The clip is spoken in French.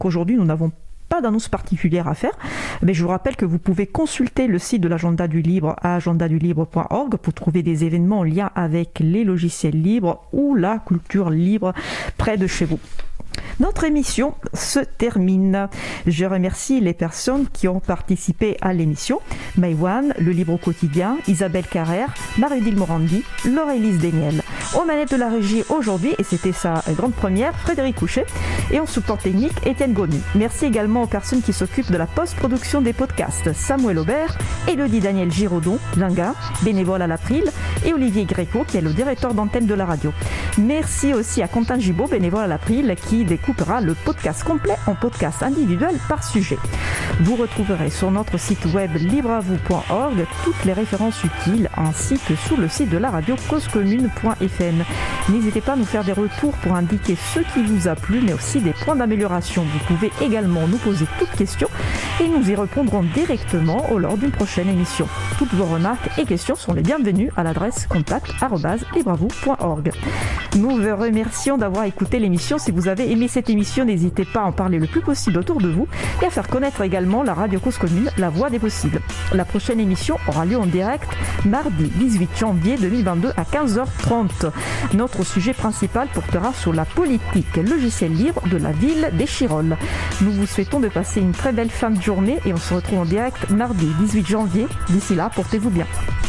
qu'aujourd'hui nous n'avons pas d'annonce particulière à faire, mais je vous rappelle que vous pouvez consulter le site de l'agenda du libre à agendadulibre.org pour trouver des événements en lien avec les logiciels libres ou la culture libre près de chez vous. Notre émission se termine. Je remercie les personnes qui ont participé à l'émission. Maïwan, Le Libre au quotidien, Isabelle Carrère, Marie-Odile Morandi, Laure-Élise Daniel. Aux manettes de la régie aujourd'hui, et c'était sa grande première, Frédéric Couchet. Et en support technique, Étienne Gonu. Merci également aux personnes qui s'occupent de la post-production des podcasts. Samuel Aubert, Élodie Daniel Giraudon, Linga, bénévole à l'April, et Olivier Gréco, qui est le directeur d'antenne de la radio. Merci aussi à Quentin Gibaud, bénévole à l'April, qui découpera le podcast complet en podcast individuel par sujet. Vous retrouverez sur notre site web libreavou.org toutes les références utiles ainsi que sur le site de la radio causecommune.fm. N'hésitez pas à nous faire des retours pour indiquer ce qui vous a plu mais aussi des points d'amélioration. Vous pouvez également nous poser toutes questions et nous y répondrons directement lors d'une prochaine émission. Toutes vos remarques et questions sont les bienvenues à l'adresse contact@libreavou.org. Nous vous remercions d'avoir écouté l'émission. Si vous avez aimé cette émission, n'hésitez pas à en parler le plus possible autour de vous et à faire connaître également la radio Cause Commune, la voix des possibles. La prochaine émission aura lieu en direct mardi 18 janvier 2022 à 15h30. Notre sujet principal portera sur la politique logiciel libre de la ville d'Échirolles. Nous vous souhaitons de passer une très belle fin de journée et on se retrouve en direct mardi 18 janvier. D'ici là, portez-vous bien.